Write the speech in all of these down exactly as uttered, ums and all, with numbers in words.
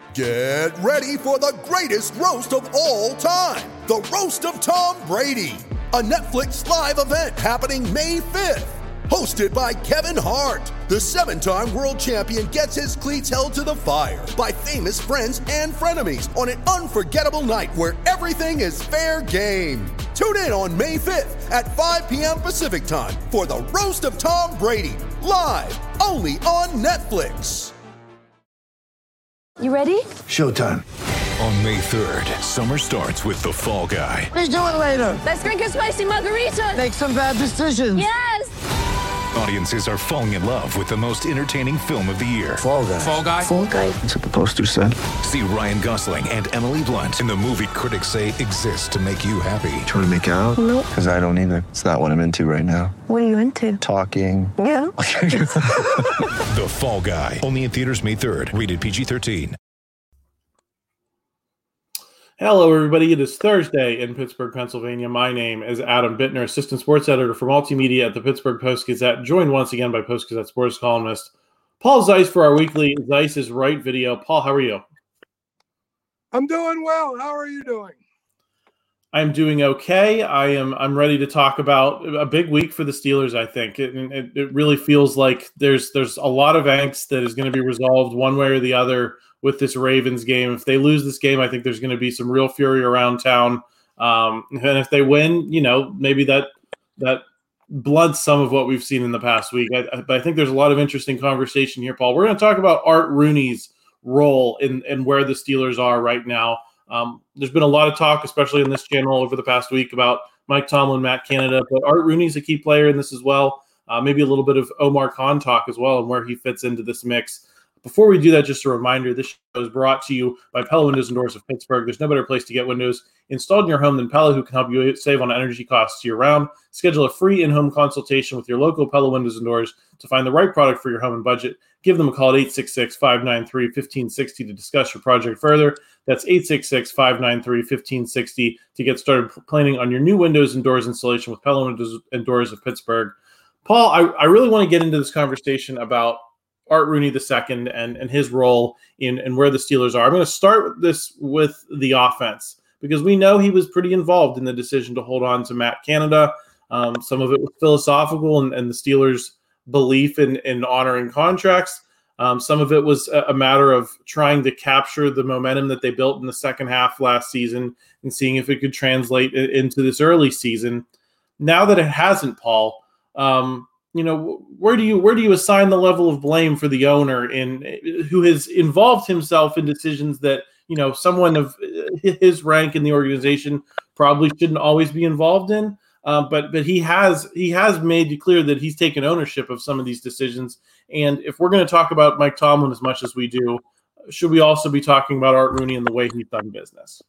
Get ready for the greatest roast of all time, the Roast of Tom Brady, a Netflix live event happening May fifth. Hosted by Kevin Hart, the seven-time world champion gets his cleats held to the fire by famous friends and frenemies on an unforgettable night where everything is fair game. Tune in on May fifth at five p.m. Pacific time for the Roast of Tom Brady, live only on Netflix. You ready? Showtime. On May third, summer starts with The Fall Guy. What are you doing later? Let's drink a spicy margarita. Make some bad decisions. Yes! Audiences are falling in love with the most entertaining film of the year. Fall Guy. Fall Guy? Fall Guy. That's what the poster said. See Ryan Gosling and Emily Blunt in the movie critics say exists to make you happy. Trying to make it out? Nope. Because I don't either. It's not what I'm into right now. What are you into? Talking. Yeah. The Fall Guy. Only in theaters May third. Rated P G thirteen. Hello, everybody. It is Thursday in Pittsburgh, Pennsylvania. My name is Adam Bittner, assistant sports editor for multimedia at the Pittsburgh Post-Gazette, joined once again by Post-Gazette sports columnist Paul Zeiss for our weekly Zeiss is Right video. Paul, how are you? I'm doing well. How are you doing? I'm doing okay. I am. I'm ready to talk about a big week for the Steelers. I think it, it, it really feels like there's there's a lot of angst that is going to be resolved one way or the other with this Ravens game. If they lose this game, I think there's going to be some real fury around town. Um, and if they win, you know, maybe that that blunts some of what we've seen in the past week. I, but I think there's a lot of interesting conversation here, Paul. We're going to talk about Art Rooney's role in, in where the Steelers are right now. Um, there's been a lot of talk, especially in this channel over the past week, about Mike Tomlin, Matt Canada, but Art Rooney's a key player in this as well. Uh, maybe a little bit of Omar Khan talk as well and where he fits into this mix. Before we do that, just a reminder, this show is brought to you by Pella Windows and Doors of Pittsburgh. There's no better place to get windows installed in your home than Pella, who can help you save on energy costs year-round. Schedule a free in-home consultation with your local Pella Windows and Doors to find the right product for your home and budget. Give them a call at eight six six, five nine three, one five six zero to discuss your project further. That's eight six six, five nine three, one five six zero to get started planning on your new windows and doors installation with Pella Windows and Doors of Pittsburgh. Paul, I, I really want to get into this conversation about Art Rooney the second and, and his role in and where the Steelers are. I'm going to start this with the offense because we know he was pretty involved in the decision to hold on to Matt Canada. Um, some of it was philosophical and, and the Steelers' belief in, in honoring contracts. Um, some of it was a, a matter of trying to capture the momentum that they built in the second half last season and seeing if it could translate into this early season. Now that it hasn't, Paul, um, you know, where do you where do you assign the level of blame for the owner in who has involved himself in decisions that, you know, someone of his rank in the organization probably shouldn't always be involved in? Uh, but but he has he has made it clear that he's taken ownership of some of these decisions. And if we're going to talk about Mike Tomlin as much as we do, should we also be talking about Art Rooney and the way he's done business?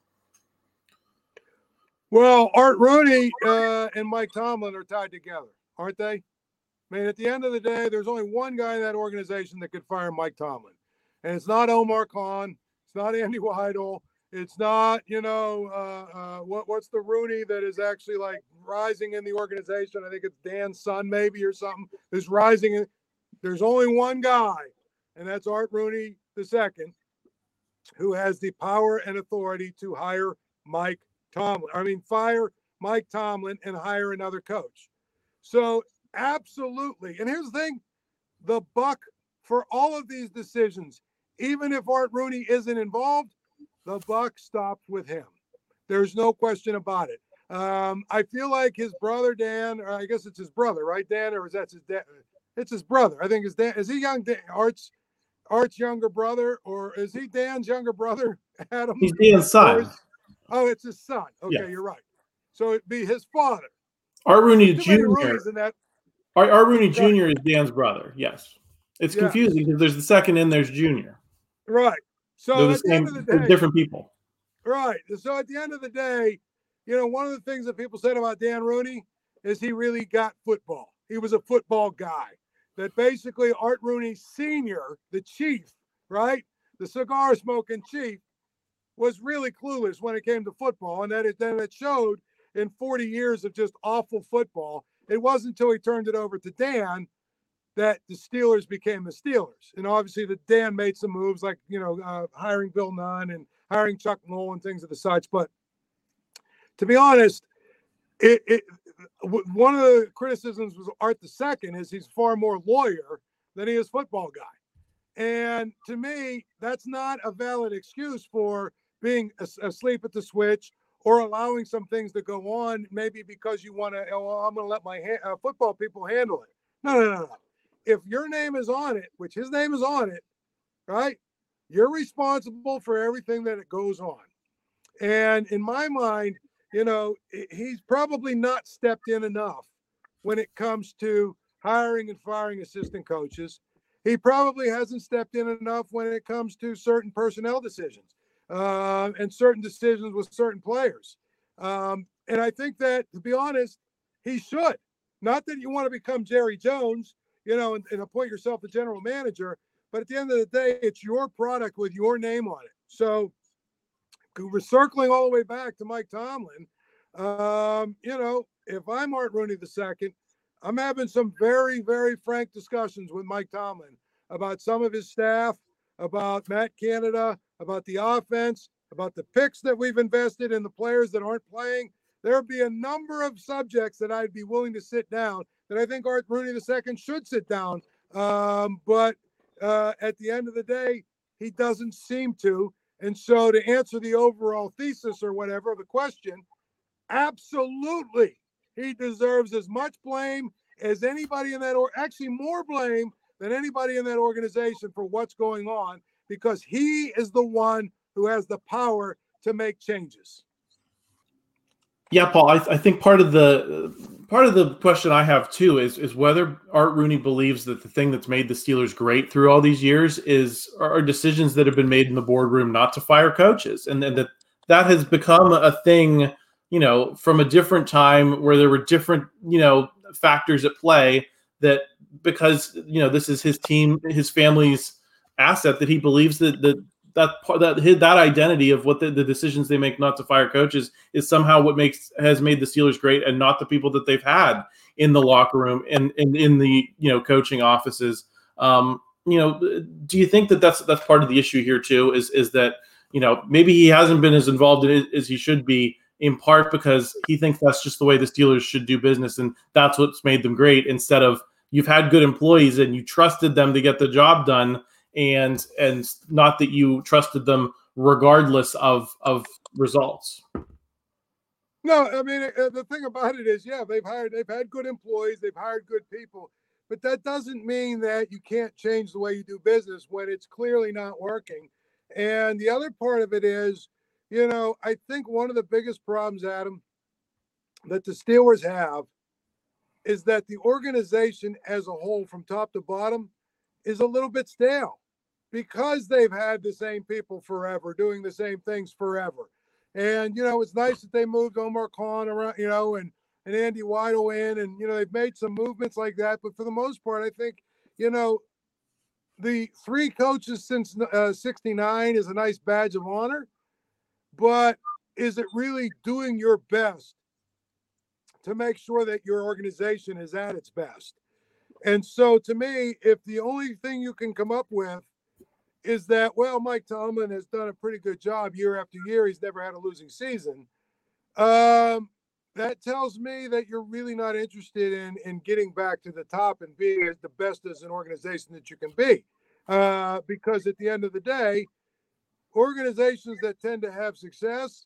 Well, Art Rooney uh, and Mike Tomlin are tied together, aren't they? I mean, at the end of the day, there's only one guy in that organization that could fire Mike Tomlin. And it's not Omar Khan. It's not Andy Weidel. It's not, you know, uh, uh, what what's the Rooney that is actually like rising in the organization? I think it's Dan's son maybe or something. There's rising. In, there's only one guy, and that's Art Rooney the second, who has the power and authority to hire Mike Tomlin. I mean, fire Mike Tomlin and hire another coach. So absolutely. And here's the thing, the buck for all of these decisions, even if Art Rooney isn't involved, the buck stops with him. There's no question about it. Um, I feel like his brother, Dan, or I guess it's his brother, right, Dan? Or is that his dad? It's his brother. I think it's Dan. Is he young? Dan, Art's, Art's younger brother, or is he Dan's younger brother, Adam? He's Dan's son. Is, oh, it's his son. Okay, yeah. You're right. So it'd be his father. Art Rooney Junior That. Art, Art Rooney Junior is Dan's brother. Yes, it's yeah. confusing because there's the second and there's Junior. Right. So they're the at the same, end of the day, different people. Right. So at the end of the day, you know, one of the things that people said about Dan Rooney is he really got football. He was a football guy. That basically Art Rooney Senior, the chief, right, the cigar smoking chief, was really clueless when it came to football, and that it then it showed in forty years of just awful football. It wasn't until he turned it over to Dan that the Steelers became the Steelers. And obviously the Dan made some moves like, you know, uh, hiring Bill Nunn and hiring Chuck Noll and things of the such. But to be honest, it, it one of the criticisms was Art the Second is he's far more lawyer than he is football guy. And to me, that's not a valid excuse for being asleep at the switch or allowing some things to go on, maybe because you want to, oh, well, I'm going to let my ha- uh, football people handle it. No, no, no, no. If your name is on it, which his name is on it, right, you're responsible for everything that it goes on. And in my mind, you know, he's probably not stepped in enough when it comes to hiring and firing assistant coaches. He probably hasn't stepped in enough when it comes to certain personnel decisions uh, and certain decisions with certain players. Um, and I think that, to be honest, he should. Not that you want to become Jerry Jones, you know, and, and appoint yourself the general manager, but at the end of the day, it's your product with your name on it. So we're circling all the way back to Mike Tomlin. Um, you know, if I'm Art Rooney the second, I'm having some very, very frank discussions with Mike Tomlin about some of his staff, about Matt Canada, about the offense, about the picks that we've invested in the players that aren't playing. There'll be a number of subjects that I'd be willing to sit down that I think Art Rooney the second should sit down. Um, but uh, at the end of the day, he doesn't seem to. And so to answer the overall thesis or whatever, the question, absolutely, he deserves as much blame as anybody in that, or actually more blame than anybody in that organization for what's going on, because he is the one who has the power to make changes. Yeah, Paul, I, th- I think part of the part of the question I have too is is whether Art Rooney believes that the thing that's made the Steelers great through all these years is are decisions that have been made in the boardroom not to fire coaches, and, and that that has become a thing, you know, from a different time where there were different, you know, factors at play, that because, you know, this is his team, his family's asset, that he believes that that that that that identity of what the, the decisions they make not to fire coaches is somehow what makes has made the Steelers great, and not the people that they've had in the locker room and in, in, in the, you know, coaching offices. Um, you know, do you think that that's that's part of the issue here too? Is is that, you know, maybe he hasn't been as involved in it as he should be, in part because he thinks that's just the way the Steelers should do business, and that's what's made them great, instead of you've had good employees and you trusted them to get the job done, and and not that you trusted them regardless of of results. No, I mean, uh, the thing about it is, yeah, they've hired, they've had good employees, they've hired good people, but that doesn't mean that you can't change the way you do business when it's clearly not working. And the other part of it is, you know, I think one of the biggest problems, Adam, that the Steelers have is that the organization as a whole, from top to bottom, is a little bit stale, because they've had the same people forever doing the same things forever. And, you know, it's nice that they moved Omar Khan around, you know, and, and Andy Weidel in, and, you know, they've made some movements like that. But for the most part, I think, you know, the three coaches since uh, sixty-nine is a nice badge of honor. But is it really doing your best to make sure that your organization is at its best? And so to me, if the only thing you can come up with is that, well, Mike Tomlin has done a pretty good job year after year, he's never had a losing season, um, that tells me that you're really not interested in, in getting back to the top and being the best as an organization that you can be. Uh, because at the end of the day, organizations that tend to have success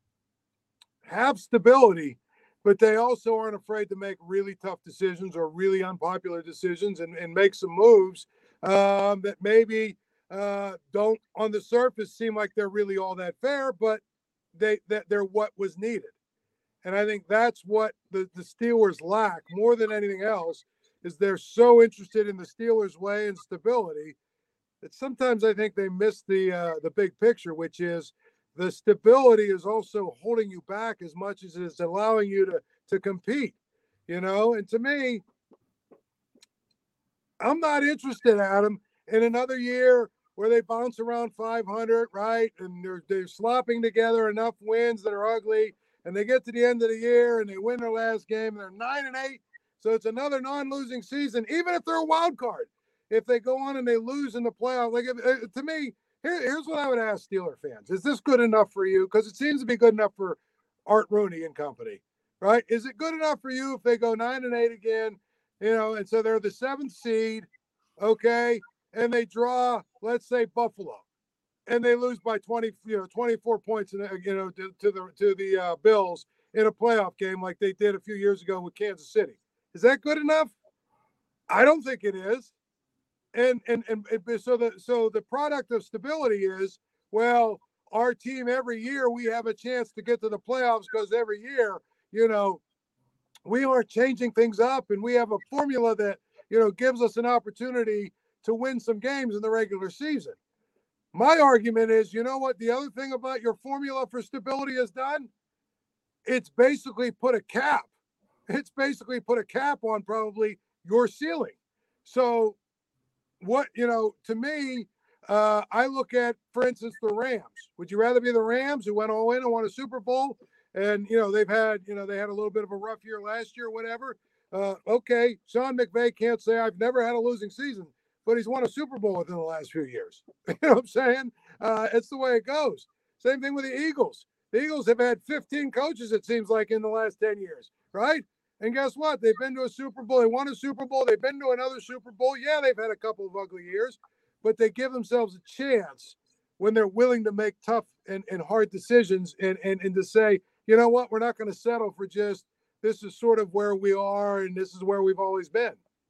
have stability, but they also aren't afraid to make really tough decisions or really unpopular decisions, and, and make some moves um, that maybe uh, don't on the surface seem like they're really all that fair, but they that they're what was needed. And I think that's what the, the Steelers lack more than anything else, is they're so interested in the Steelers' way and stability that sometimes I think they miss the uh, the big picture, which is the stability is also holding you back as much as it is allowing you to to compete, you know. And to me, I'm not interested, Adam, in another year where they bounce around five hundred, right? And they're they're slopping together enough wins that are ugly, and they get to the end of the year and they win their last game and they're nine and eight. So it's another non-losing season, even if they're a wild card. If they go on and they lose in the playoff, like if, uh, to me, here, here's what I would ask Steeler fans: is this good enough for you? Because it seems to be good enough for Art Rooney and company, right? Is it good enough for you if they go nine and eight again, you know, and so they're the seventh seed, okay, and they draw, let's say, Buffalo, and they lose by twenty, you know, twenty-four points, in, you know, to, to the to the uh, Bills in a playoff game like they did a few years ago with Kansas City? Is that good enough? I don't think it is. And and and, and so the so the product of stability is, well, our team every year we have a chance to get to the playoffs because every year, you know, we are changing things up and we have a formula that, you know, gives us an opportunity to win some games in the regular season. My argument is, you know what the other thing about your formula for stability has done? It's basically put a cap. It's basically put a cap on probably your ceiling. So what, you know, to me, uh, I look at, for instance, the Rams. Would you rather be the Rams who went all in and won a Super Bowl? And, you know, they've had, you know, they had a little bit of a rough year last year, whatever. Uh, okay, Sean McVay can't say I've never had a losing season, but he's won a Super Bowl within the last few years. You know what I'm saying? Uh, it's the way it goes. Same thing with the Eagles. The Eagles have had fifteen coaches, it seems like, in the last ten years, right? And guess what? They've been to a Super Bowl. They won a Super Bowl. They've been to another Super Bowl. Yeah, they've had a couple of ugly years, but they give themselves a chance when they're willing to make tough and, and hard decisions and, and, and to say, you know what, we're not going to settle for just this is sort of where we are and this is where we've always been.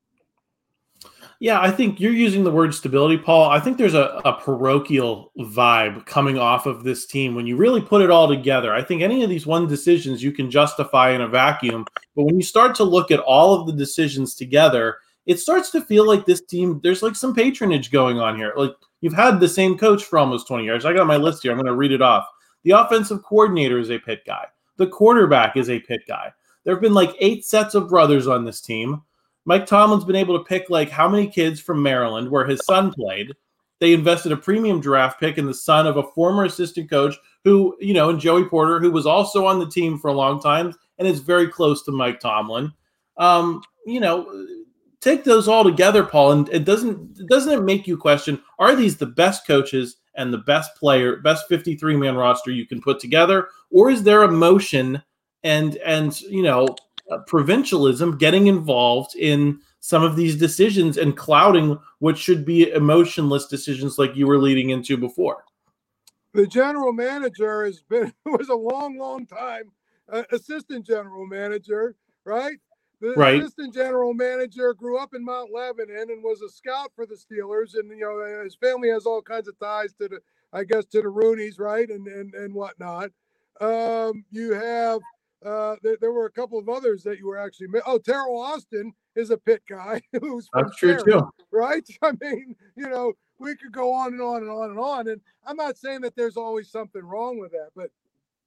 Yeah, I think you're using the word stability, Paul. I think there's a, a parochial vibe coming off of this team when you really put it all together. I think any of these one decisions you can justify in a vacuum, but when you start to look at all of the decisions together, it starts to feel like this team, there's like some patronage going on here. Like you've had the same coach for almost twenty years. I got my list here. I'm going to read it off. The offensive coordinator is a Pitt guy. The quarterback is a Pitt guy. There have been like eight sets of brothers on this team. Mike Tomlin's been able to pick like how many kids from Maryland where his son played. They invested a premium draft pick in the son of a former assistant coach who, you know, and Joey Porter, who was also on the team for a long time and is very close to Mike Tomlin. Um, you know, take those all together, Paul, and it doesn't doesn't it make you question, are these the best coaches and the best player, best fifty-three man roster you can put together? Or is there emotion and, and you know, uh, provincialism getting involved in some of these decisions and clouding what should be emotionless decisions like you were leading into before? The general manager has been, was a long, long time uh, assistant general manager, right? The right. assistant general manager grew up in Mount Lebanon and was a scout for the Steelers. And, you know, his family has all kinds of ties to the, I guess, to the Rooneys, right? And, and, and whatnot. Um, you have, uh, there, there were a couple of others that you were actually, oh, Terrell Austin is a Pitt guy who's from That's true Sharon, too, right? I mean, you know, we could go on and on and on and on. And I'm not saying that there's always something wrong with that, but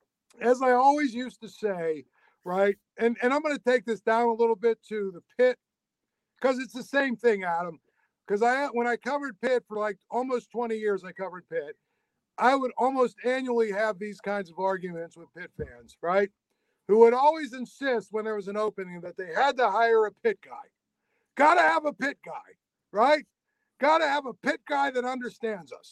as I always used to say, right, and, and I'm going to take this down a little bit to the Pitt, because it's the same thing, Adam, because I when I covered Pitt for like almost twenty years, I covered Pitt, I would almost annually have these kinds of arguments with Pitt fans, right, who would always insist when there was an opening that they had to hire a Pitt guy. Got to have a Pitt guy, right? Got to have a Pitt guy that understands us.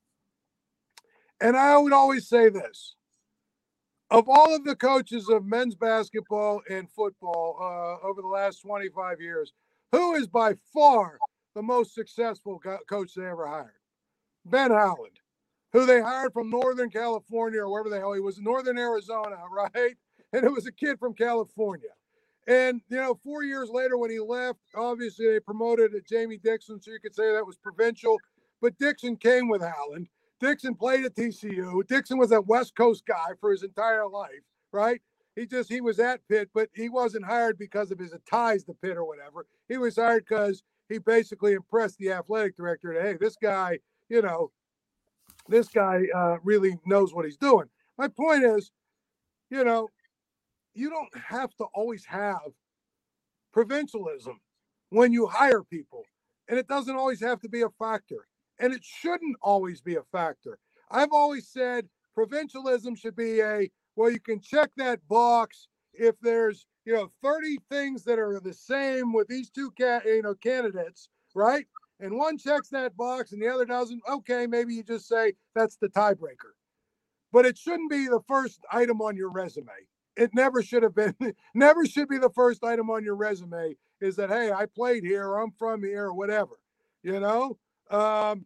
And I would always say this. Of all of the coaches of men's basketball and football uh, over the last twenty-five years, who is by far the most successful co- coach they ever hired? Ben Howland, who they hired from Northern California or wherever the hell he was, Northern Arizona, right? And it was a kid from California. And, you know, four years later when he left, obviously they promoted Jamie Dixon, so you could say that was provincial. But Dixon came with Howland. Dixon played at T C U. Dixon was a West Coast guy for his entire life, right? He just, he was at Pitt, but he wasn't hired because of his ties to Pitt or whatever. He was hired because he basically impressed the athletic director that, hey, this guy, you know, this guy uh, really knows what he's doing. My point is, you know, you don't have to always have provincialism when you hire people. And it doesn't always have to be a factor. And it shouldn't always be a factor. I've always said provincialism should be a, well, you can check that box if there's, you know, thirty things that are the same with these two ca- you know, candidates, right? And one checks that box and the other doesn't, okay, maybe you just say that's the tiebreaker. But it shouldn't be the first item on your resume. It never should have been, never should be the first item on your resume is that, hey, I played here, or I'm from here, or whatever, you know? Um,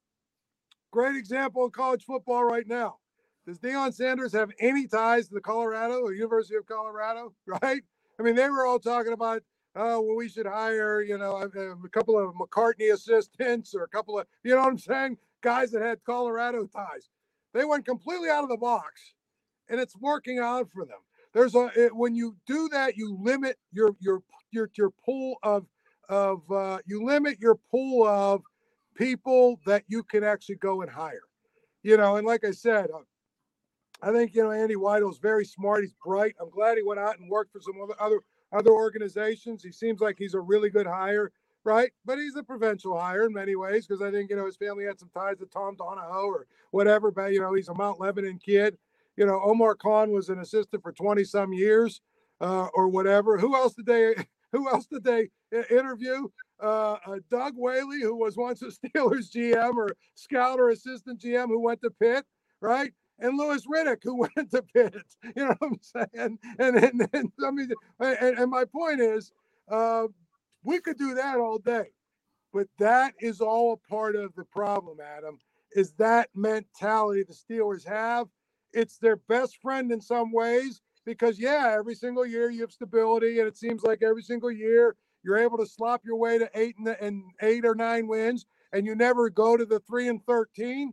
great example in college football right now. Does Deion Sanders have any ties to the Colorado or University of Colorado, right? I mean, they were all talking about, oh, well, we should hire, you know, a, a couple of McCartney assistants or a couple of, you know what I'm saying? Guys that had Colorado ties. They went completely out of the box, and it's working out for them. There's a it, when you do that, you limit your your your your pool of of uh, you limit your pool of people that you can actually go and hire. You know, and like I said, uh, I think you know Andy Weidl's very smart. He's bright. I'm glad he went out and worked for some other other other organizations. He seems like he's a really good hire, right? But he's a provincial hire in many ways because I think you know his family had some ties to Tom Donahoe or whatever. But you know, he's a Mount Lebanon kid. You know, Omar Khan was an assistant for twenty some years, uh, or whatever. Who else did they? Who else did they interview? Uh, uh, Doug Whaley, who was once a Steelers G M or scout or assistant G M, who went to Pitt, right? And Louis Riddick, who went to Pitt. You know what I'm saying? And and, and I mean, and, and my point is, uh, we could do that all day, but that is all a part of the problem, Adam. Is that mentality the Steelers have? It's their best friend in some ways because, yeah, every single year you have stability, and it seems like every single year you're able to slop your way to eight and, and eight or nine wins, and you never go to the three and thirteen.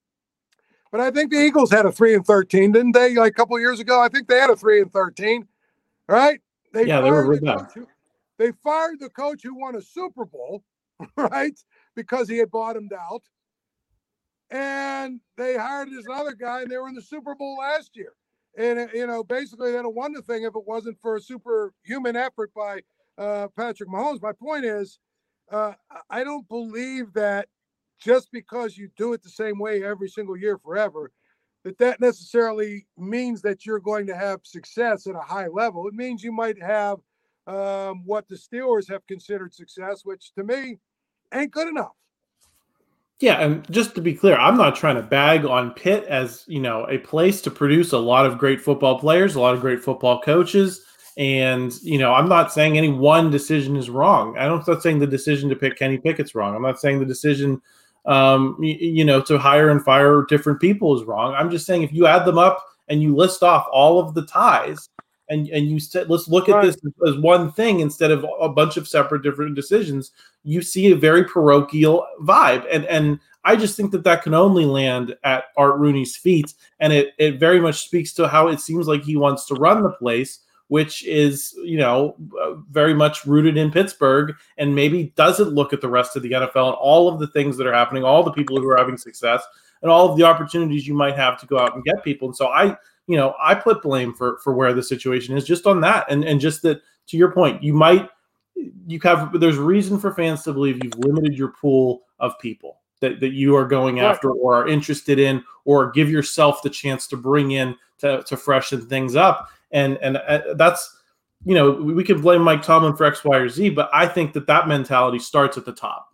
But I think the Eagles had a three and thirteen, didn't they? Like a couple of years ago, I think they had a three and thirteen, right? They yeah, they were the good. coach who, they fired the coach who won a Super Bowl, right? Because he had bottomed out. And they hired this other guy, and they were in the Super Bowl last year. And, you know, basically, they'd have won the thing if it wasn't for a superhuman effort by uh, Patrick Mahomes. My point is, uh, I don't believe that just because you do it the same way every single year forever, that that necessarily means that you're going to have success at a high level. It means you might have um, what the Steelers have considered success, which to me ain't good enough. Yeah, and just to be clear, I'm not trying to bag on Pitt as, you know, a place to produce a lot of great football players, a lot of great football coaches. And, you know, I'm not saying any one decision is wrong. I'm not saying the decision to pick Kenny Pickett's wrong. I'm not saying the decision, um, you, you know, to hire and fire different people is wrong. I'm just saying if you add them up and you list off all of the ties and, and you said, let's look at right. this as one thing instead of a bunch of separate different decisions, you see a very parochial vibe. And, and I just think that that can only land at Art Rooney's feet. And it, it very much speaks to how it seems like he wants to run the place, which is, you know, uh, very much rooted in Pittsburgh and maybe doesn't look at the rest of the N F L and all of the things that are happening, all the people who are having success and all of the opportunities you might have to go out and get people. And so I, you know, I put blame for, for where the situation is just on that. And, and just that, to your point, you might, you have, there's reason for fans to believe you've limited your pool of people that, that you are going after or are interested in, or give yourself the chance to bring in to, to freshen things up. And, and uh, that's, you know, we can blame Mike Tomlin for X, Y, or Z, but I think that that mentality starts at the top.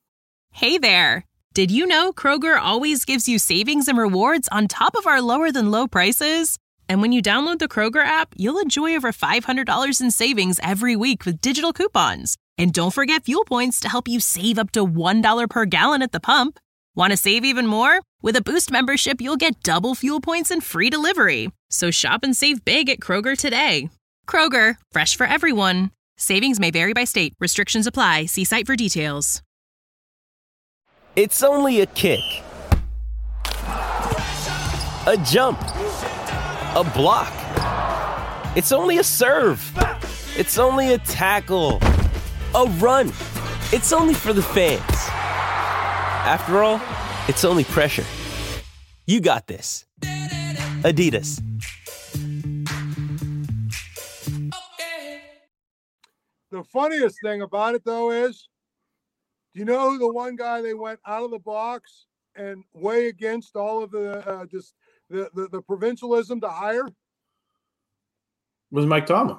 Hey there. Did you know Kroger always gives you savings and rewards on top of our lower than low prices? And when you download the Kroger app, you'll enjoy over five hundred dollars in savings every week with digital coupons. And don't forget fuel points to help you save up to one dollar per gallon at the pump. Want to save even more? With a Boost membership, you'll get double fuel points and free delivery. So shop and save big at Kroger today. Kroger, fresh for everyone. Savings may vary by state. Restrictions apply. See site for details. It's only a kick, a jump, a block. It's only a serve. It's only a tackle, a run. It's only for the fans. After all, it's only pressure. You got this. Adidas. The funniest thing about it, though, is, do you know who the one guy they went out of the box and way against all of the uh, just the, the the provincialism to hire? Was Mike Tomlin.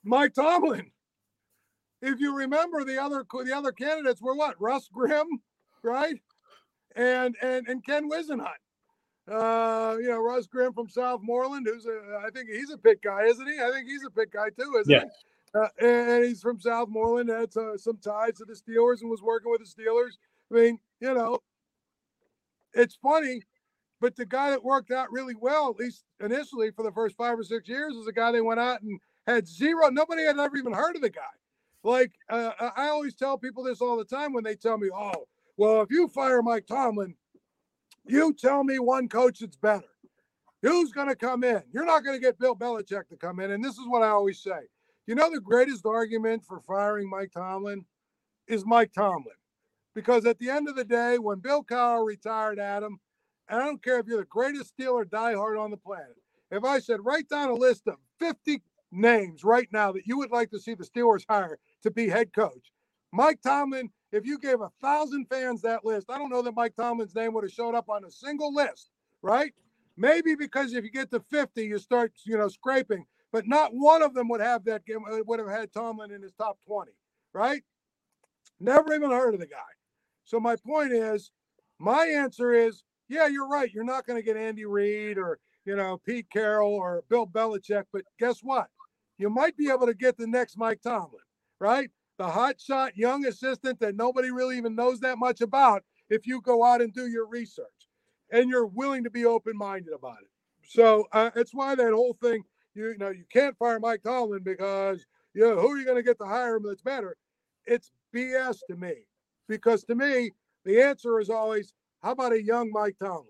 Mike Tomlin. If you remember, the other the other candidates were what? Russ Grimm, right? And and and Ken Wisenhunt. Uh, you know, Russ Grimm from Southmoreland, who's a, I think he's a Pitt guy, isn't he? I think he's a Pitt guy too, isn't yeah. he? Uh, and he's from Southmoreland, had uh, some ties to the Steelers and was working with the Steelers. I mean, you know, it's funny, but the guy that worked out really well, at least initially for the first five or six years, was a guy that went out and had zero. Nobody had ever even heard of the guy. Like, uh, I always tell people this all the time when they tell me, oh, well, if you fire Mike Tomlin, you tell me one coach that's better. Who's going to come in? You're not going to get Bill Belichick to come in. And this is what I always say. You know, the greatest argument for firing Mike Tomlin is Mike Tomlin. Because at the end of the day, when Bill Cowher retired Adam, and I don't care if you're the greatest Steeler diehard on the planet, if I said, write down a list of fifty names right now that you would like to see the Steelers hire to be head coach, Mike Tomlin, if you gave a thousand fans that list, I don't know that Mike Tomlin's name would have showed up on a single list, right? Maybe because if you get to fifty, you start, you know, scraping, but not one of them would have that game, would have had Tomlin in his top twenty, right? Never even heard of the guy. So my point is, my answer is, yeah, you're right. You're not going to get Andy Reid or, you know, Pete Carroll or Bill Belichick, but guess what? You might be able to get the next Mike Tomlin, right? The hotshot young assistant that nobody really even knows that much about if you go out and do your research and you're willing to be open-minded about it. So uh, it's why that whole thing, you, you know, you can't fire Mike Tomlin because, you know, who are you going to get to hire him that's better? It's B S to me, because to me, the answer is always, how about a young Mike Tomlin?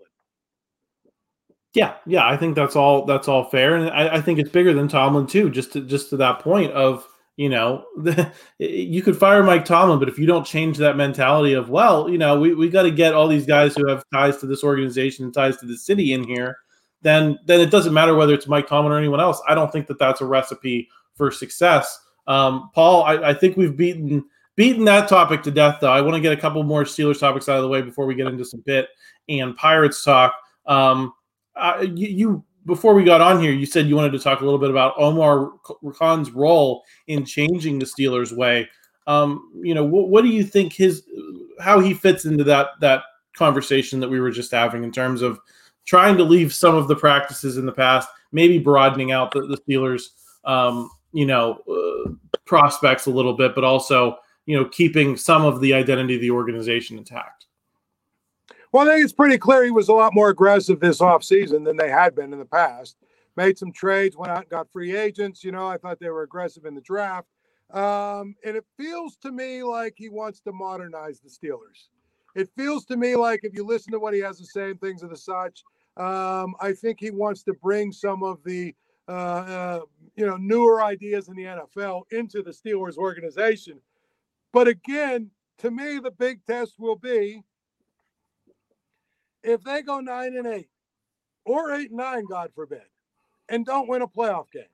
Yeah, yeah, I think that's all. That's all fair, and I, I think it's bigger than Tomlin too. Just to just to that point of, you know, the, you could fire Mike Tomlin, but if you don't change that mentality of, well, you know, we, we got to get all these guys who have ties to this organization and ties to the city in here, then then it doesn't matter whether it's Mike Tomlin or anyone else. I don't think that that's a recipe for success. Um, Paul, I, I think we've beaten beaten that topic to death, though. I want to get a couple more Steelers topics out of the way before we get into some Pitt and Pirates talk. Um, uh, you, you before we got on here, you said you wanted to talk a little bit about Omar Khan's role in changing the Steelers' way. Um, you know, what, what do you think his how he fits into that that conversation that we were just having in terms of trying to leave some of the practices in the past, maybe broadening out the, the Steelers' um, you know uh, prospects a little bit, but also, you know, keeping some of the identity of the organization intact? Well, I think it's pretty clear he was a lot more aggressive this offseason than they had been in the past. Made some trades, went out and got free agents. You know, I thought they were aggressive in the draft. Um, and it feels to me like he wants to modernize the Steelers. It feels to me like, if you listen to what he has to say and things of the such, um, I think he wants to bring some of the, uh, uh, you know, newer ideas in the N F L into the Steelers organization. But again, to me, the big test will be if they go nine and eight or eight and nine, God forbid, and don't win a playoff game.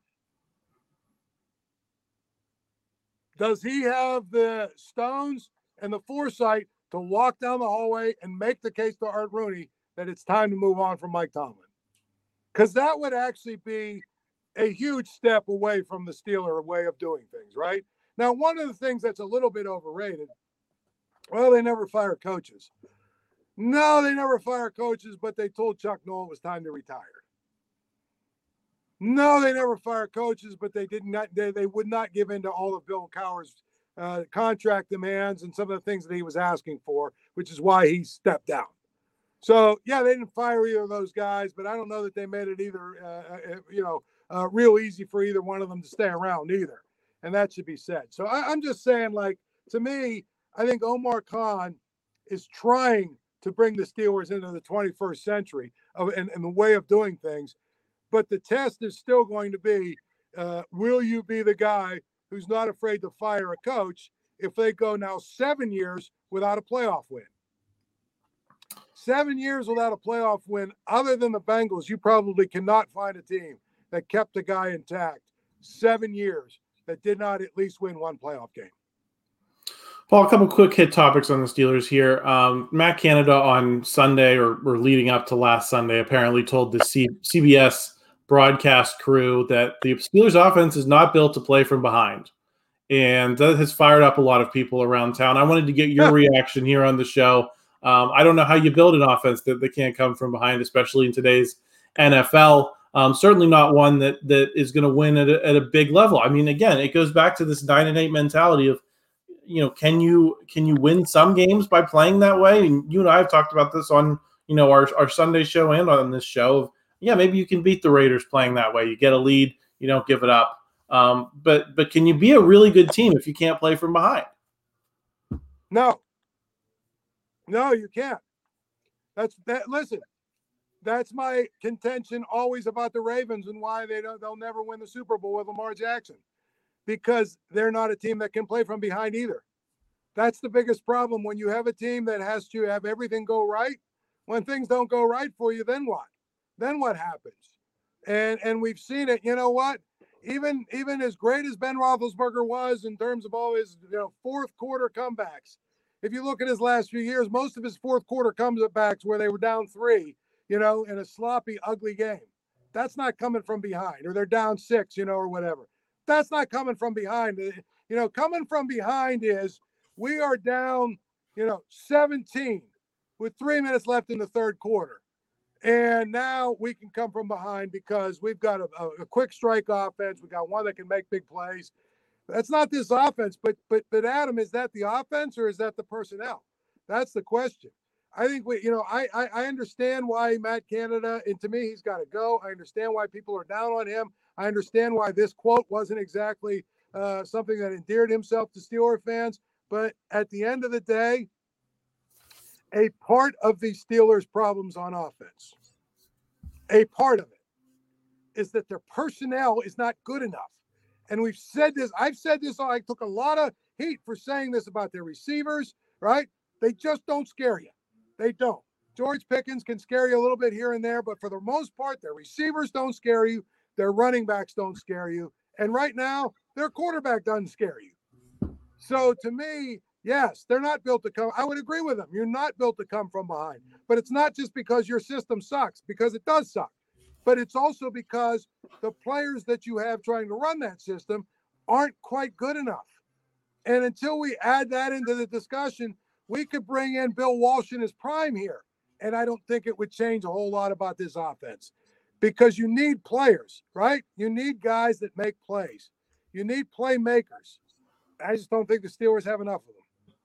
Does he have the stones and the foresight to walk down the hallway and make the case to Art Rooney that it's time to move on from Mike Tomlin? Because that would actually be a huge step away from the Steeler way of doing things, right? Now, one of the things that's a little bit overrated, well, they never fire coaches. No, they never fire coaches, but they told Chuck Noll it was time to retire. No, they never fire coaches, but they did not. They, they would not give in to all of Bill Cowher's uh, contract demands and some of the things that he was asking for, which is why he stepped down. So, yeah, they didn't fire either of those guys, but I don't know that they made it either, uh, you know, uh, real easy for either one of them to stay around either. And that should be said. So I, I'm just saying, like, to me, I think Omar Khan is trying to bring the Steelers into the twenty-first century of, and, and the way of doing things. But the test is still going to be, uh, will you be the guy who's not afraid to fire a coach if they go now seven years without a playoff win? Seven years without a playoff win, other than the Bengals, you probably cannot find a team that kept the guy intact seven years that did not at least win one playoff game. Paul, a couple quick hit topics on the Steelers here. Um, Matt Canada on Sunday, or, or leading up to last Sunday, apparently told the C- CBS broadcast crew that the Steelers offense is not built to play from behind. And that has fired up a lot of people around town. I wanted to get your reaction here on the show. Um, I don't know how you build an offense that, that can't come from behind, especially in today's N F L. Um, certainly not one that that is going to win at a, at a big level. I mean, again, it goes back to this nine and eight mentality of, you know, can you can you win some games by playing that way? And you and I have talked about this on, you know, our, our Sunday show and on this show. Of, yeah, maybe you can beat the Raiders playing that way. You get a lead, you don't give it up. Um, but but can you be a really good team if you can't play from behind? No. No, you can't. That's that. Listen, that's my contention always about the Ravens and why they don't. They'll never win the Super Bowl with Lamar Jackson, because they're not a team that can play from behind either. That's the biggest problem when you have a team that has to have everything go right. When things don't go right for you, then what? Then what happens? And and we've seen it. You know what? Even even as great as Ben Roethlisberger was in terms of all his you know fourth quarter comebacks, if you look at his last few years, most of his fourth quarter comebacks where they were down three, you know, in a sloppy, ugly game, that's not coming from behind, or they're down six, you know, or whatever. That's not coming from behind. You know, coming from behind is we are down, you know, seventeen with three minutes left in the third quarter. And now we can come from behind because we've got a, a, a quick strike offense. We got one that can make big plays. That's not this offense, but but but Adam, is that the offense or is that the personnel? That's the question. I think we, you know, I I, I understand why Matt Canada, and to me, he's got to go. I understand why people are down on him. I understand why this quote wasn't exactly uh, something that endeared himself to Steeler fans. But at the end of the day, a part of the Steelers' problems on offense, a part of it, is that their personnel is not good enough. And we've said this, I've said this, I took a lot of heat for saying this about their receivers, right? They just don't scare you. They don't. George Pickens can scare you a little bit here and there, but for the most part, their receivers don't scare you. Their running backs don't scare you. And right now, their quarterback doesn't scare you. So to me, yes, they're not built to come. I would agree with them. You're not built to come from behind. But it's not just because your system sucks, because it does suck. But it's also because the players that you have trying to run that system aren't quite good enough. And until we add that into the discussion, we could bring in Bill Walsh in his prime here. And I don't think it would change a whole lot about this offense, because you need players, right? You need guys that make plays. You need playmakers. I just don't think the Steelers have enough of them.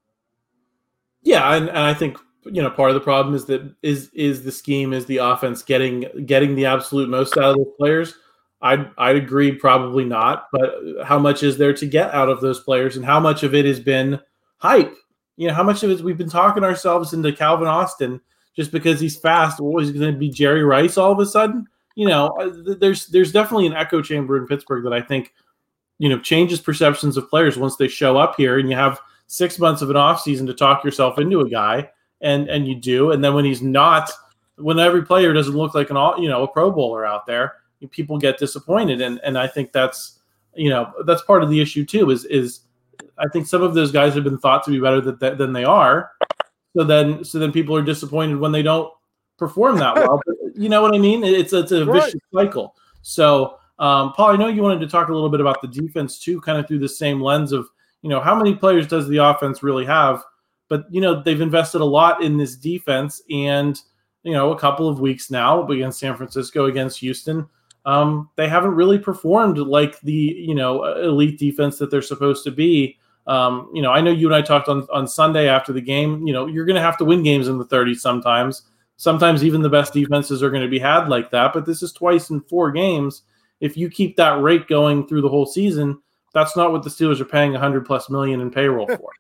Yeah, and, and I think, you know, part of the problem is that is is the scheme, is the offense getting getting the absolute most out of those players? I'd I'd agree, probably not. But how much is there to get out of those players, and how much of it has been hype? You know, how much of it we've been talking ourselves into Calvin Austin just because he's fast? What, is going to be Jerry Rice all of a sudden? You know, there's there's definitely an echo chamber in Pittsburgh that I think, you know, changes perceptions of players once they show up here, and you have six months of an offseason to talk yourself into a guy, and and you do. And then when he's not, when every player doesn't look like an all, you know, a Pro Bowler out there, people get disappointed. And and I think that's, you know, that's part of the issue too, is is I think some of those guys have been thought to be better than, than they are. So then so then people are disappointed when they don't perform that well. But you know what I mean? It's, it's a Right. vicious cycle. So, um, Paul, I know you wanted to talk a little bit about the defense too, kind of through the same lens of, you know, how many players does the offense really have? But, you know, they've invested a lot in this defense, and, you know, a couple of weeks now against San Francisco, against Houston, um, they haven't really performed like the, you know, elite defense that they're supposed to be. Um, you know, I know you and I talked on, on Sunday after the game, you know, you're going to have to win games in the thirties sometimes. Sometimes even the best defenses are going to be had like that, but this is twice in four games. If you keep that rate going through the whole season, that's not what the Steelers are paying one hundred plus million in payroll for.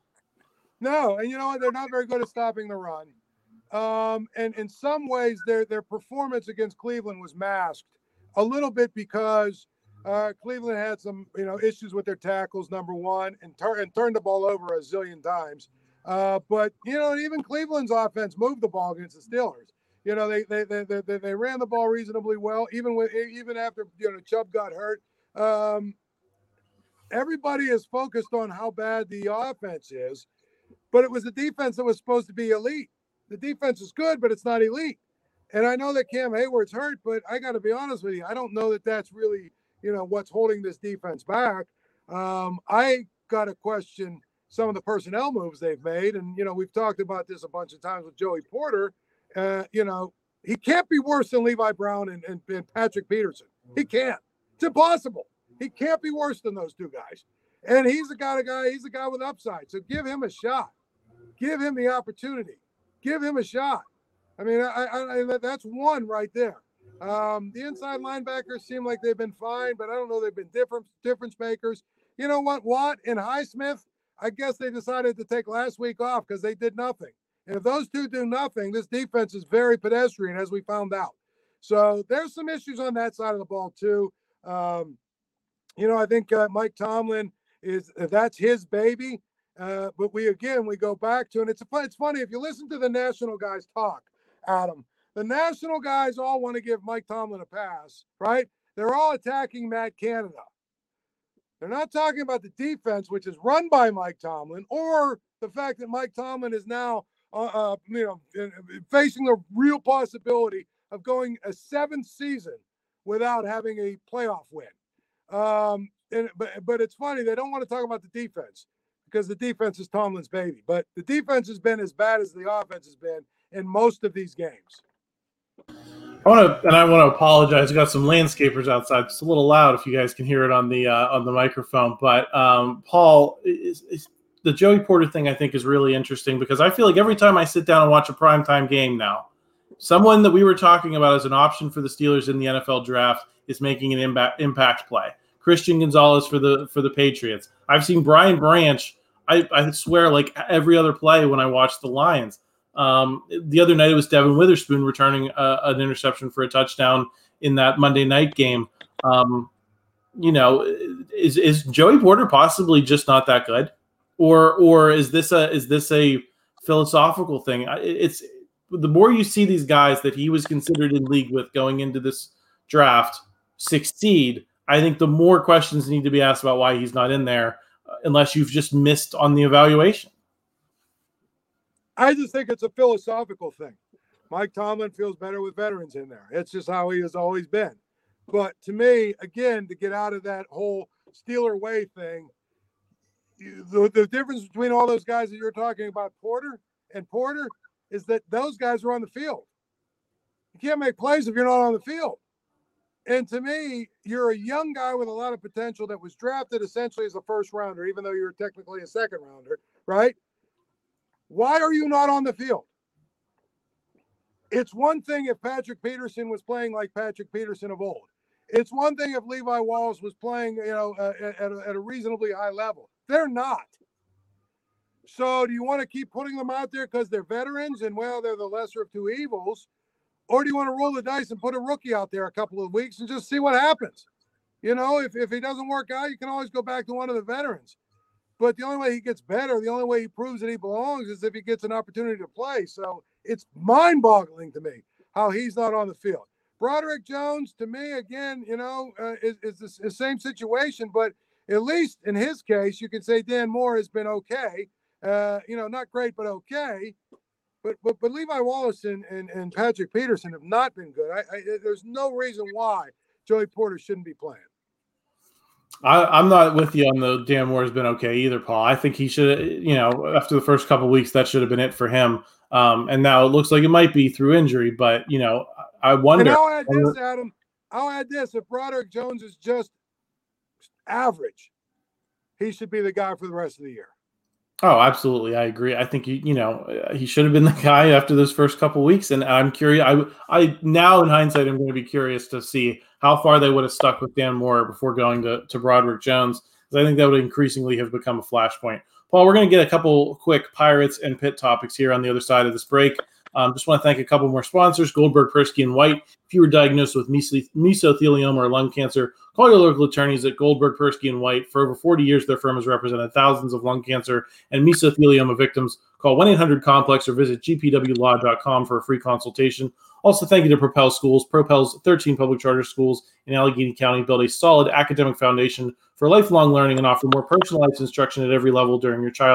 No, and you know what? They're not very good at stopping the run. Um, and in some ways, their their performance against Cleveland was masked a little bit because uh, Cleveland had some, you know, issues with their tackles, number one, and, tur- and turned the ball over a zillion times. Uh, but, you know, even Cleveland's offense moved the ball against the Steelers. You know, they they they they, they ran the ball reasonably well, even with even after, you know, Chubb got hurt. Um, everybody is focused on how bad the offense is, but it was the defense that was supposed to be elite. The defense is good, but it's not elite. And I know that Cam Hayward's hurt, but I got to be honest with you. I don't know that that's really, you know, what's holding this defense back. Um, I got to question some of the personnel moves they've made. And, you know, we've talked about this a bunch of times with Joey Porter. Uh, you know, he can't be worse than Levi Brown and, and, and Patrick Peterson. He can't. It's impossible. He can't be worse than those two guys. And he's the kind of guy, he's the guy with upside. So give him a shot. Give him the opportunity. Give him a shot. I mean, I, I, I, that's one right there. Um, the inside linebackers seem like they've been fine, but I don't know they've been different difference makers. You know what, Watt and Highsmith, I guess they decided to take last week off because they did nothing. And if those two do nothing, this defense is very pedestrian, as we found out. So there's some issues on that side of the ball too. Um, you know, I think uh, Mike Tomlin is uh, that's his baby. Uh, but we again we go back to, and it's it's funny if you listen to the national guys talk, Adam. The national guys all want to give Mike Tomlin a pass, right? They're all attacking Matt Canada. They're not talking about the defense, which is run by Mike Tomlin, or the fact that Mike Tomlin is now, uh, uh, you know, facing the real possibility of going a seventh season without having a playoff win. Um, and, but, but it's funny, they don't want to talk about the defense because the defense is Tomlin's baby. But the defense has been as bad as the offense has been in most of these games. I want to, and I want to apologize. I got some landscapers outside. It's a little loud if you guys can hear it on the uh, on the microphone. But um, Paul, is, is the Joey Porter thing I think is really interesting because I feel like every time I sit down and watch a primetime game now, someone that we were talking about as an option for the Steelers in the N F L draft is making an impact impact play. Christian Gonzalez for the for the Patriots. I've seen Brian Branch. I, I swear, like every other play when I watch the Lions. Um, the other night it was Devin Witherspoon returning uh, an interception for a touchdown in that Monday night game. Um, you know, is is Joey Porter possibly just not that good, or or is this a is this a philosophical thing? It's the more you see these guys that he was considered in league with going into this draft succeed, I think the more questions need to be asked about why he's not in there, unless you've just missed on the evaluation. I just think it's a philosophical thing. Mike Tomlin feels better with veterans in there. It's just how he has always been. But to me, again, to get out of that whole Steeler way thing, the, the difference between all those guys that you're talking about, Porter and Porter, is that those guys are on the field. You can't make plays if you're not on the field. And to me, you're a young guy with a lot of potential that was drafted essentially as a first rounder, even though you're technically a second rounder, right? Why are you not on the field? It's one thing if Patrick Peterson was playing like Patrick Peterson of old. It's one thing if Levi Wallace was playing, you know, uh, at, a, at a reasonably high level. They're not. So do you want to keep putting them out there because they're veterans and, well, they're the lesser of two evils? Or do you want to roll the dice and put a rookie out there a couple of weeks and just see what happens? You know, if, if he doesn't work out, you can always go back to one of the veterans. But the only way he gets better, the only way he proves that he belongs is if he gets an opportunity to play. So it's mind-boggling to me how he's not on the field. Broderick Jones, to me, again, you know, uh, is, is the, the same situation. But at least in his case, you can say Dan Moore has been okay. Uh, you know, not great, but okay. But but but Levi Wallace and, and, and Patrick Peterson have not been good. I, I, there's no reason why Joey Porter shouldn't be playing. I, I'm not with you on the Dan Moore has been okay either, Paul. I think he should, you know, after the first couple of weeks, that should have been it for him. Um, and now it looks like it might be through injury, but, you know, I wonder. And I'll add this, Adam. I'll add this. If Broderick Jones is just average, he should be the guy for the rest of the year. Oh, absolutely. I agree. I think, you, you know, he should have been the guy after those first couple of weeks. And I'm curious. I, I now in hindsight, I'm going to be curious to see how far they would have stuck with Dan Moore before going to, to Broderick Jones, because I think that would increasingly have become a flashpoint. Paul, we're going to get a couple quick Pirates and Pitt topics here on the other side of this break. Um, just want to thank a couple more sponsors, Goldberg, Persky, and White. If you were diagnosed with mes- mesothelioma or lung cancer, call your local attorneys at Goldberg, Persky, and White. For over forty years, their firm has represented thousands of lung cancer and mesothelioma victims. Call one eight hundred complex or visit g p w law dot com for a free consultation. Also, thank you to Propel Schools. Propel's thirteen public charter schools in Allegheny County build a solid academic foundation for lifelong learning and offer more personalized instruction at every level during your child's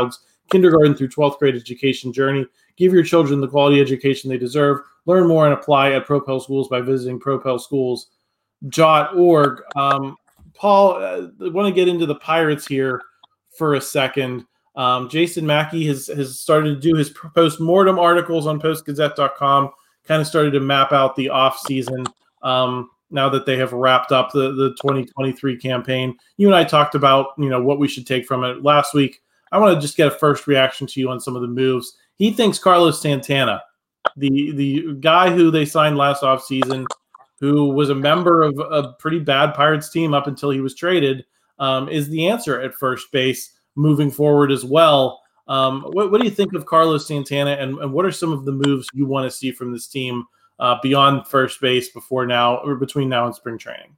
kindergarten through twelfth grade education journey. Give your children the quality education they deserve. Learn more and apply at Propel Schools by visiting propel schools dot org. Um, Paul, uh, I want to get into the Pirates here for a second. Um, Jason Mackey has, has started to do his post-mortem articles on post gazette dot com, kind of started to map out the offseason um, now that they have wrapped up the, the twenty twenty-three campaign. You and I talked about, you know, what we should take from it last week. I want to just get a first reaction to you on some of the moves. He thinks Carlos Santana, the, the guy who they signed last offseason, who was a member of a pretty bad Pirates team up until he was traded, um, is the answer at first base moving forward as well. Um, what, what do you think of Carlos Santana, and, and what are some of the moves you want to see from this team uh, beyond first base before now or between now and spring training?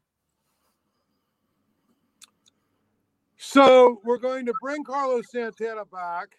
So we're going to bring Carlos Santana back.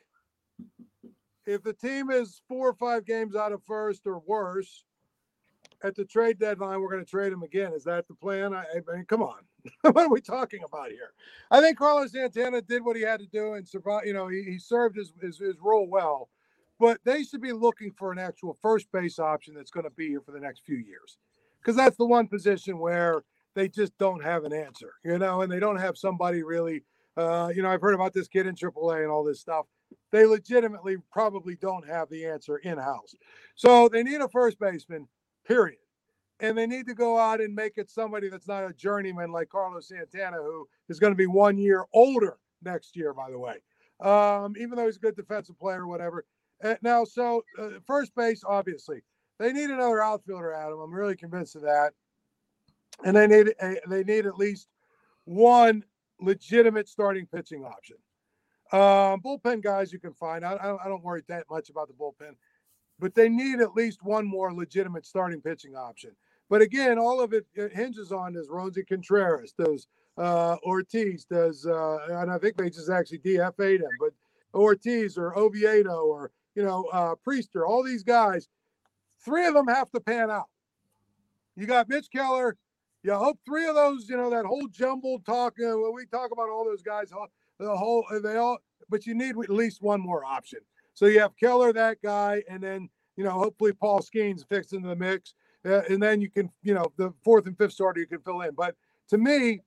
If the team is four or five games out of first or worse, at the trade deadline, we're going to trade him again. Is that the plan? I, I mean, come on. What are we talking about here? I think Carlos Santana did what he had to do and survive. You know, he, he served his, his, his role well, but they should be looking for an actual first base option that's going to be here for the next few years, because that's the one position where they just don't have an answer, you know, and they don't have somebody really, uh, you know, I've heard about this kid in triple A and all this stuff. They legitimately probably don't have the answer in-house. So they need a first baseman, period. And they need to go out and make it somebody that's not a journeyman like Carlos Santana, who is going to be one year older next year, by the way, um, even though he's a good defensive player or whatever. Uh, now, so uh, first base, obviously. They need another outfielder, Adam. I'm really convinced of that. And they need a, they need at least one legitimate starting pitching option. Um, bullpen guys you can find. I, I don't worry that much about the bullpen. But they need at least one more legitimate starting pitching option. But again, all of it, it hinges on does Roansy Contreras, does uh, Ortiz, does, uh, and I think they just actually D F A'd him, but Ortiz or Oviedo or, you know, uh, Priester, all these guys, three of them have to pan out. You got Mitch Keller. You hope three of those, you know, that whole jumbled talk, uh, when we talk about all those guys, the whole, they all, but you need at least one more option. So you have Keller, that guy, and then, you know, hopefully Paul Skeens fixed into the mix. Uh, and then you can, you know, the fourth and fifth starter you can fill in. But to me,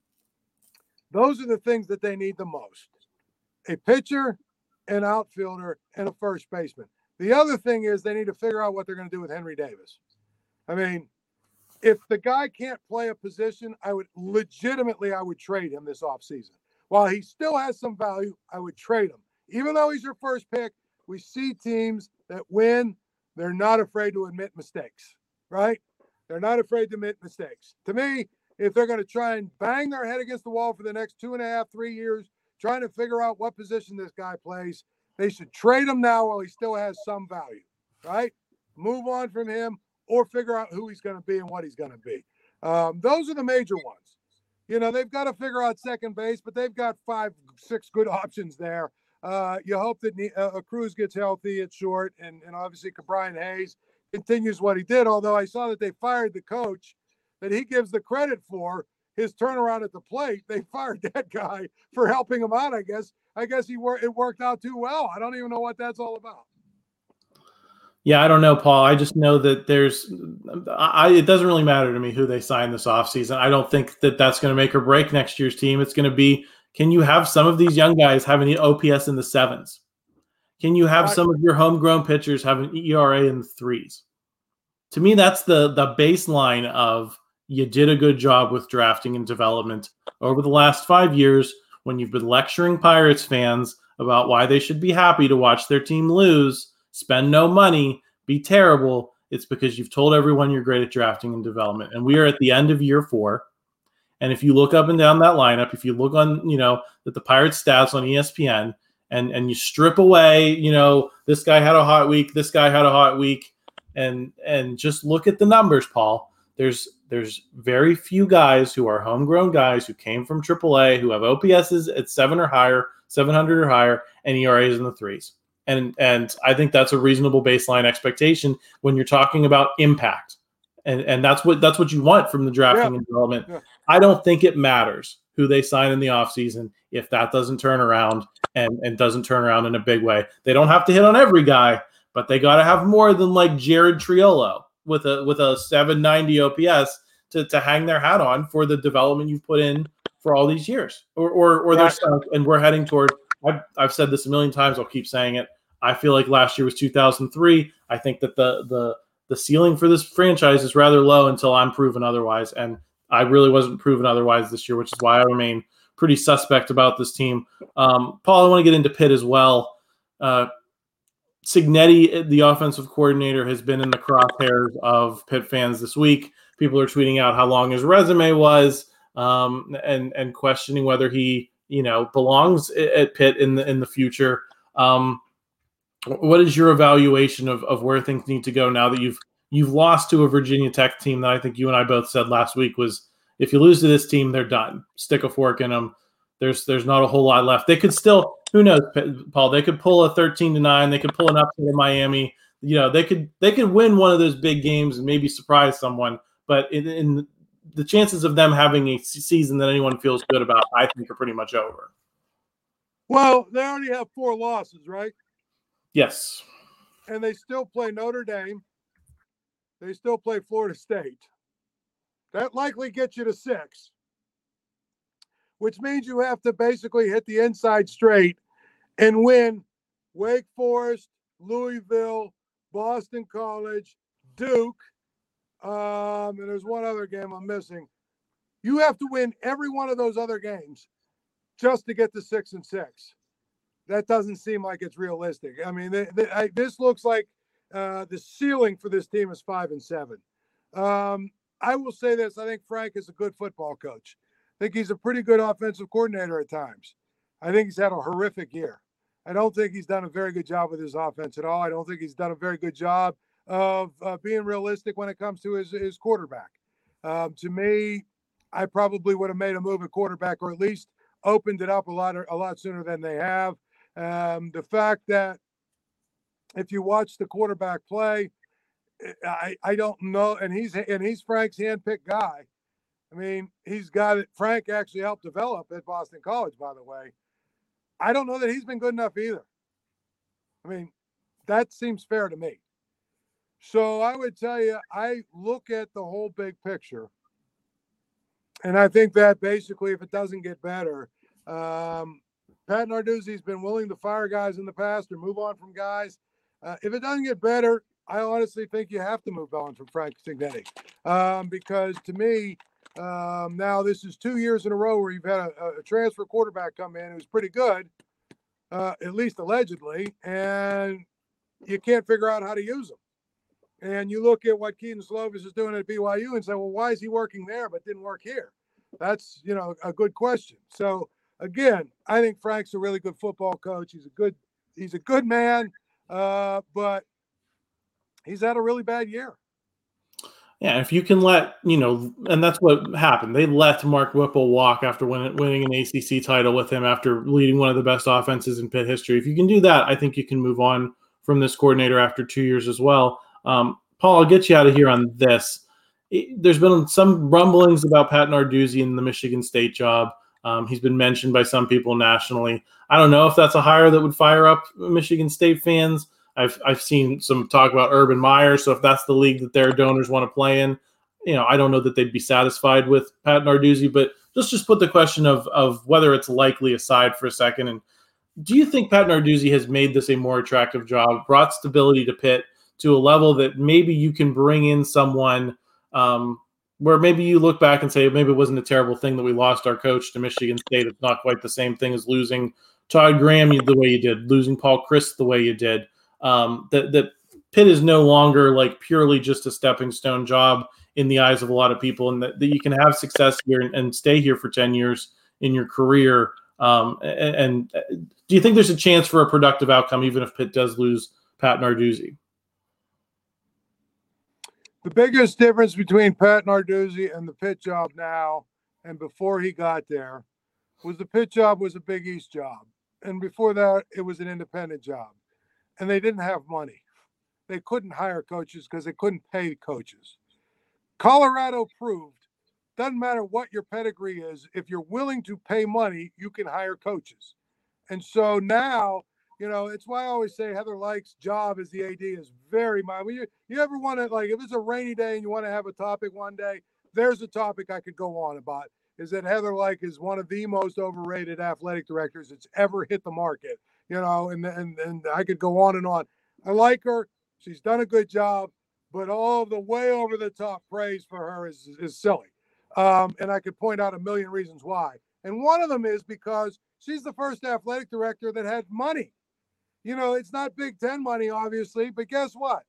those are the things that they need the most. A pitcher, an outfielder, and a first baseman. The other thing is they need to figure out what they're going to do with Henry Davis. I mean, if the guy can't play a position, I would legitimately, I would trade him this offseason. While he still has some value, I would trade him. Even though he's your first pick, we see teams that win, they're not afraid to admit mistakes, right? They're not afraid to admit mistakes. To me, if they're going to try and bang their head against the wall for the next two and a half, three years, trying to figure out what position this guy plays, they should trade him now while he still has some value, right? Move on from him or figure out who he's going to be and what he's going to be. Um, those are the major ones. You know, they've got to figure out second base, but they've got five, six good options there. Uh, you hope that uh, Cruz gets healthy at short, and, and obviously Brian Hayes continues what he did, although I saw that they fired the coach that he gives the credit for his turnaround at the plate. They fired that guy for helping him out, I guess. I guess he wor- it worked out too well. I don't even know what that's all about. Yeah, I don't know, Paul. I just know that there's I, – it doesn't really matter to me who they sign this offseason. I don't think that that's going to make or break next year's team. It's going to be, can you have some of these young guys having the O P S in the sevens? Can you have some of your homegrown pitchers have an E R A in the threes? To me, that's the the baseline of you did a good job with drafting and development over the last five years when you've been lecturing Pirates fans about why they should be happy to watch their team lose, spend no money, be terrible. It's because you've told everyone you're great at drafting and development. And we are at the end of year four. And if you look up and down that lineup, if you look on, you know, that the Pirates stats on E S P N and, and you strip away, you know, this guy had a hot week, this guy had a hot week, and and just look at the numbers, Paul. There's there's very few guys who are homegrown guys who came from triple A who have O P S's at seven or higher, seven hundred or higher, and E R As in the threes. And and I think that's a reasonable baseline expectation when you're talking about impact. And and that's what that's what you want from the drafting yeah. and development. Yeah. I don't think it matters who they sign in the offseason if that doesn't turn around and, and doesn't turn around in a big way. They don't have to hit on every guy, but they got to have more than like Jared Triolo with a with a seven ninety O P S to, to hang their hat on for the development you've put in for all these years. Or or, or they're stuck, and we're heading toward – I've, I've said this a million times. I'll keep saying it. I feel like last year was two thousand three. I think that the the the ceiling for this franchise is rather low until I'm proven otherwise, and I really wasn't proven otherwise this year, which is why I remain pretty suspect about this team. Um, Paul, I want to get into Pitt as well. Uh, Cignetti, the offensive coordinator, has been in the crosshairs of Pitt fans this week. People are tweeting out how long his resume was, um, and and questioning whether he, you know, belongs at Pitt in the in the future. Um, what is your evaluation of, of where things need to go now that you've you've lost to a Virginia Tech team that I think you and I both said last week was, if you lose to this team, they're done. Stick a fork in them. There's there's not a whole lot left. They could still, who knows, Paul? They could pull a thirteen to nine. They could pull an upset in Miami. You know, they could they could win one of those big games and maybe surprise someone. But in, in the chances of them having a season that anyone feels good about, I think, are pretty much over. Well, they already have four losses, right? Yes. And they still play Notre Dame. They still play Florida State. That likely gets you to six, which means you have to basically hit the inside straight and win Wake Forest, Louisville, Boston College, Duke, um, and there's one other game I'm missing. You have to win every one of those other games just to get to six and six. That doesn't seem like it's realistic. I mean, they, they, I, this looks like uh, the ceiling for this team is five and seven. Um, I will say this. I think Frank is a good football coach. I think he's a pretty good offensive coordinator at times. I think he's had a horrific year. I don't think he's done a very good job with his offense at all. I don't think he's done a very good job of uh, being realistic when it comes to his, his quarterback. Um, to me, I probably would have made a move at quarterback, or at least opened it up a lot, a lot sooner than they have. Um, the fact that if you watch the quarterback play, I, I don't know, and he's and he's Frank's handpicked guy. I mean, he's got it. Frank actually helped develop at Boston College, by the way. I don't know that he's been good enough either. I mean, that seems fair to me. So I would tell you, I look at the whole big picture, and I think that basically, if it doesn't get better, um, Pat Narduzzi's been willing to fire guys in the past or move on from guys. Uh, if it doesn't get better, I honestly think you have to move on from Frank Cignetti, um, because to me, um, now this is two years in a row where you've had a, a transfer quarterback come in who's pretty good, uh, at least allegedly, and you can't figure out how to use them. And you look at what Keaton Slovis is doing at B Y U and say, well, why is he working there but didn't work here? That's, you know, a good question. So again, I think Frank's a really good football coach. He's a good, he's a good man, uh, but he's had a really bad year. Yeah, if you can let, you know, and that's what happened. They let Mark Whipple walk after win, winning an A C C title with him after leading one of the best offenses in Pitt history. If you can do that, I think you can move on from this coordinator after two years as well. Um, Paul, I'll get you out of here on this. It, there's been some rumblings about Pat Narduzzi in the Michigan State job. Um, he's been mentioned by some people nationally. I don't know if that's a hire that would fire up Michigan State fans. I've I've seen some talk about Urban Meyer, so if that's the league that their donors want to play in, you know, I don't know that they'd be satisfied with Pat Narduzzi. But let's just put the question of of whether it's likely aside for a second. And do you think Pat Narduzzi has made this a more attractive job, brought stability to Pitt to a level that maybe you can bring in someone um, where maybe you look back and say maybe it wasn't a terrible thing that we lost our coach to Michigan State. It's not quite the same thing as losing Todd Graham the way you did, losing Paul Chryst the way you did. Um, that, that Pitt is no longer like purely just a stepping stone job in the eyes of a lot of people, and that, that you can have success here and, and stay here for ten years in your career. Um, and, and do you think there's a chance for a productive outcome, even if Pitt does lose Pat Narduzzi? The biggest difference between Pat Narduzzi and the Pitt job now and before he got there was the Pitt job was a Big East job. And before that, it was an independent job. And they didn't have money. They couldn't hire coaches because they couldn't pay coaches. Colorado proved doesn't matter what your pedigree is. If you're willing to pay money, you can hire coaches. And so now, you know, it's why I always say Heather Lyke's job as the A D is very mild. When you, you ever want to, like, if it's a rainy day and you want to have a topic one day, there's a topic I could go on about, is that Heather Lyke is one of the most overrated athletic directors that's ever hit the market, you know, and, and, and I could go on and on. I like her. She's done a good job, but all the way over the top praise for her is, is silly. Um, and I could point out a million reasons why. And one of them is because she's the first athletic director that had money. You know, it's not Big Ten money, obviously, but guess what?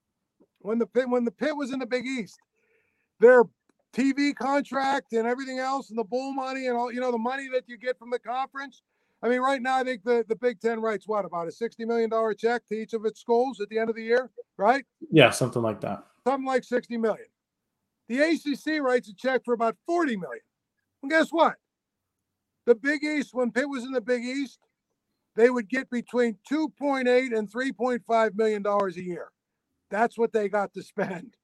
When the Pit, when the Pit was in the Big East, their T V contract and everything else and the bowl money and all, you know, the money that you get from the conference. I mean, right now, I think the, the Big Ten writes what, about a sixty million dollars check to each of its schools at the end of the year, right? Yeah, something like that. Something like sixty million dollars. The A C C writes a check for about forty million dollars. And guess what? The Big East, when Pitt was in the Big East, they would get between two point eight and three point five million dollars a year. That's what they got to spend.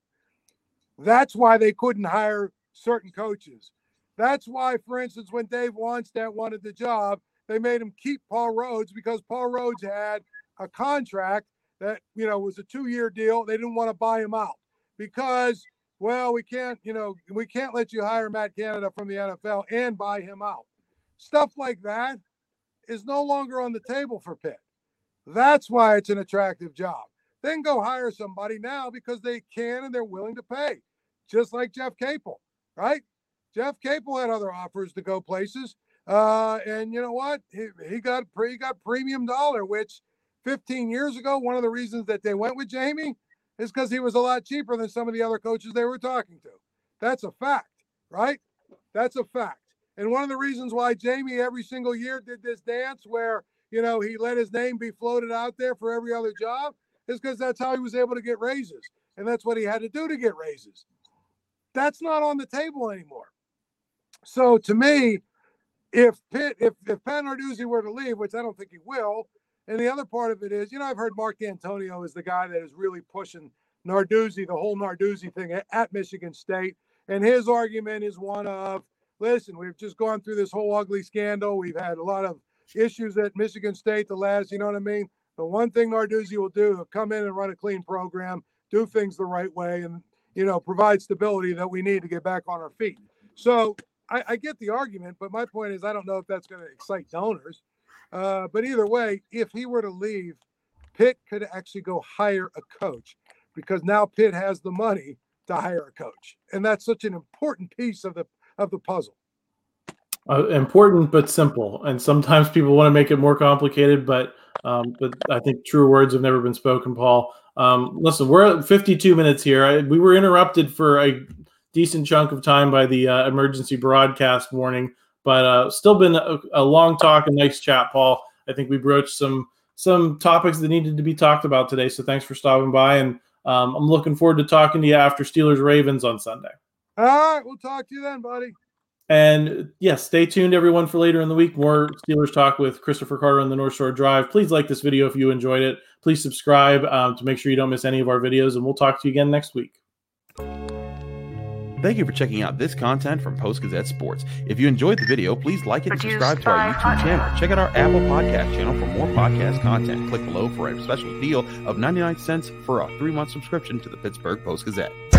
That's why they couldn't hire certain coaches. That's why, for instance, when Dave Wannstedt wanted the job, they made him keep Paul Rhodes, because Paul Rhodes had a contract that, you know, was a two-year deal. They didn't want to buy him out because, well, we can't, you know, we can't let you hire Matt Canada from the N F L and buy him out. Stuff like that is no longer on the table for Pitt. That's why it's an attractive job. Then go hire somebody now because they can and they're willing to pay, just like Jeff Capel, right? Jeff Capel had other offers to go places, uh, and you know what? He, he got he got premium dollar, which fifteen years ago, one of the reasons that they went with Jamie is because he was a lot cheaper than some of the other coaches they were talking to. That's a fact, right? That's a fact. And one of the reasons why Jamie every single year did this dance where, you know, he let his name be floated out there for every other job is because that's how he was able to get raises. And that's what he had to do to get raises. That's not on the table anymore. So to me, if Pitt, if, if Pat Narduzzi were to leave, which I don't think he will, and the other part of it is, you know, I've heard Mark D'Antonio is the guy that is really pushing Narduzzi, the whole Narduzzi thing at, at Michigan State. And his argument is one of, listen, we've just gone through this whole ugly scandal. We've had a lot of issues at Michigan State the last, you know what I mean? The one thing Narduzzi will do, he'll come in and run a clean program, do things the right way, and, you know, provide stability that we need to get back on our feet. So I, I get the argument, but my point is I don't know if that's going to excite donors. Uh, but either way, if he were to leave, Pitt could actually go hire a coach because now Pitt has the money to hire a coach. And that's such an important piece of the of the puzzle. Uh, important but simple, and sometimes people want to make it more complicated, but um, but I think truer words have never been spoken, Paul. Um, listen, we're at fifty-two minutes here. I, we were interrupted for a decent chunk of time by the uh, emergency broadcast warning, but uh, still been a, a long talk, a nice chat, Paul. I think we broached some some topics that needed to be talked about today, so thanks for stopping by, and um, I'm looking forward to talking to you after Steelers-Ravens on Sunday. All right, we'll talk to you then, buddy. And yes, stay tuned, everyone, for later in the week. More Steelers talk with Christopher Carter on the North Shore Drive. Please like this video if you enjoyed it. Please subscribe um, to make sure you don't miss any of our videos, and we'll talk to you again next week. Thank you for checking out this content from Post-Gazette Sports. If you enjoyed the video, please like it and subscribe to our YouTube channel. Check out our Apple Podcast channel for more podcast content. Click below for a special deal of ninety-nine cents for a three-month subscription to the Pittsburgh Post-Gazette.